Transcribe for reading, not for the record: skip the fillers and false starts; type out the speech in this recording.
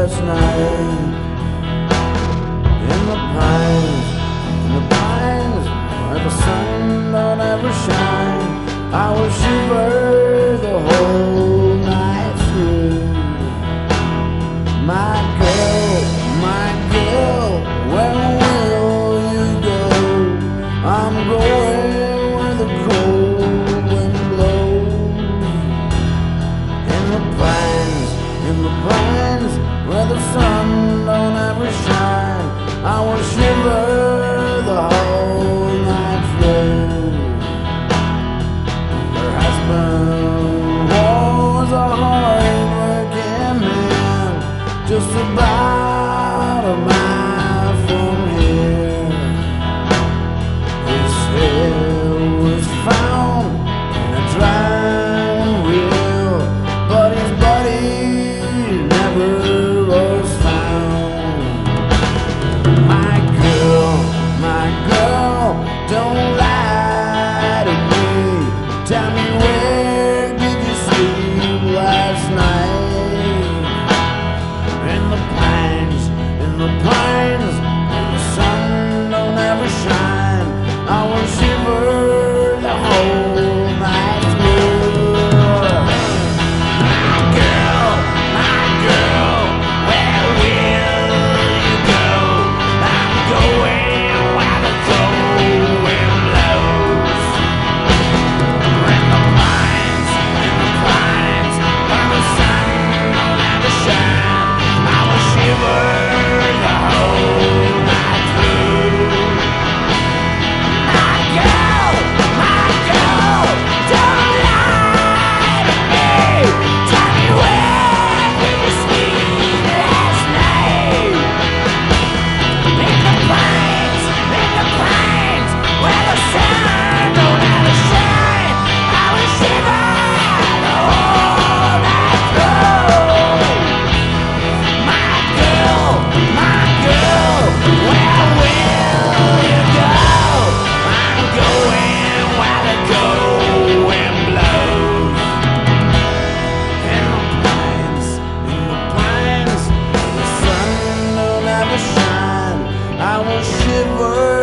last night. In the pines where the sun don't ever shine, I will shiver the whole night through. My girl, where will you go? I'm going where the cold wind blows. In the pines where the sun don't ever shine, I will shiver the whole night through. Her husband was a hard-working man, just about a mile from here. His head was found in a drying wheel, but his body never was found. My girl, don't lie to me. Tell me, where did you sleep last night? In the pines, when the sun don't ever shine, I will shiver the whole night through. My girl, where will you go? I'm going where the cold wind blows. In the pines, when the sun don't ever shine, I will shiver the whole night through. My girl, don't lie to me. Tell me, where did you sleep last night? In the pines, where the sun don't ever shine, I will shiver the whole night through. My girl, where will you go? I'm going where the cold wind blows. In the pines, where the sun don't ever shine, I will shiver